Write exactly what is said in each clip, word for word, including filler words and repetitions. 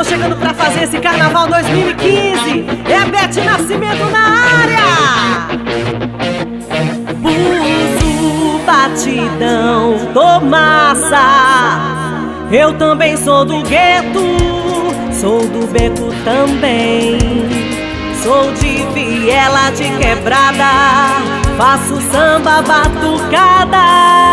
tô chegando pra fazer esse carnaval dois mil e quinze. É Beth Nascimento na área. Buzo, batidão, tô massa. Eu também sou do gueto, sou do beco também. Sou de viela, de quebrada, faço samba batucada.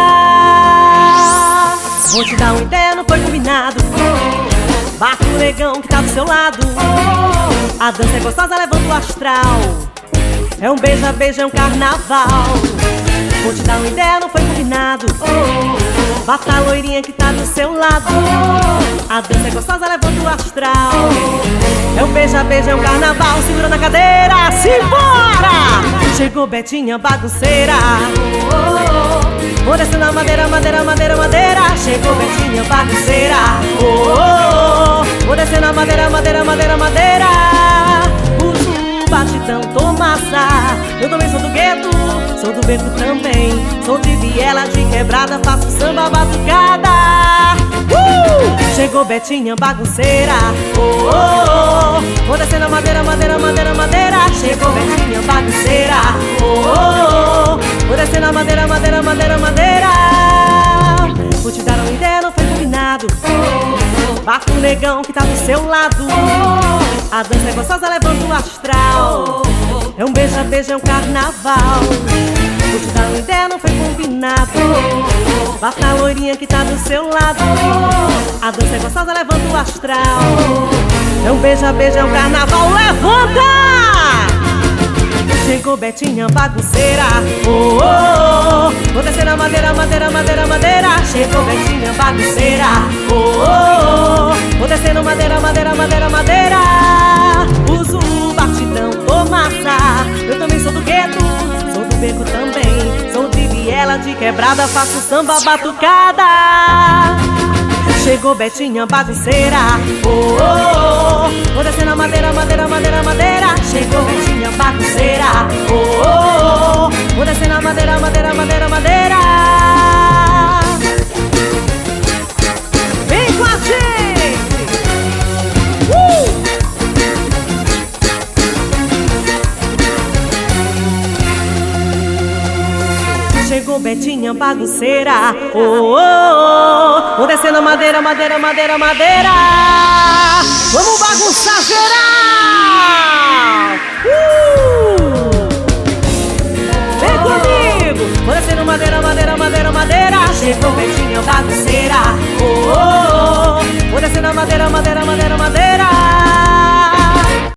Vou te dar uma ideia, não foi combinado. Bate o negão que tá do seu lado. A dança é gostosa, levanta o astral. É um beija-beija, é um carnaval. Vou te dar uma ideia, não foi combinado. Bata a loirinha que tá do seu lado. A dança é gostosa, levanta o astral. É um beija-beija, é um carnaval. Segura na cadeira, simbora! Chegou Betinha bagunceira. Vou descendo a madeira, madeira, madeira, madeira. Chegou Betinha bagunceira. Vou descendo a madeira, madeira, madeira, madeira. Buzo, batidão, tô massa. Eu também sou do gueto, sou do beco também. Sou de viela, de quebrada, faço samba batucada. uh! Chegou Betinha bagunceira. oh, oh, oh. Vou descendo a madeira, madeira, madeira, madeira. Chegou Betinha bagunceira. oh, oh, oh. Vou descendo a madeira, madeira, madeira, madeira. Vou te dar uma ideia, não foi combinado. Bata o negão que tá do seu lado. A dança é gostosa, levanta o astral. É um beija-beija, é um carnaval. Vou te dar uma ideia, não foi combinado. Bata a loirinha que tá do seu lado. A dança é gostosa, levanta o astral. É um beija-beija, é um carnaval, levanta! Chegou Betinha bagunceira. oh, oh, oh. Vou descer a madeira, madeira, madeira, madeira. Chegou Betinha bagunceira. oh, oh, oh. Vou descendo madeira, madeira, madeira, madeira. Uso batidão, tô massa. Eu também sou do gueto, sou do beco também. Sou de viela, de quebrada, faço samba batucada. Chegou Betinha bagunceira. oh, oh, oh. Vou descendo a madeira, madeira, madeira, madeira. Chegou Betinha bagunceira. oh, oh, oh. Vou descendo a madeira, madeira, madeira, madeira. Vem com a gente! uh! Chegou Betinha bagunceira. oh, oh, oh. Vou descendo a madeira, madeira, madeira, madeira. Vamos bagunçar geral! Uh! Vem comigo! Vou descendo madeira, madeira, madeira, madeira. Chegou Betinha bagunceira. oh, oh, oh. Vou descendo a madeira, madeira,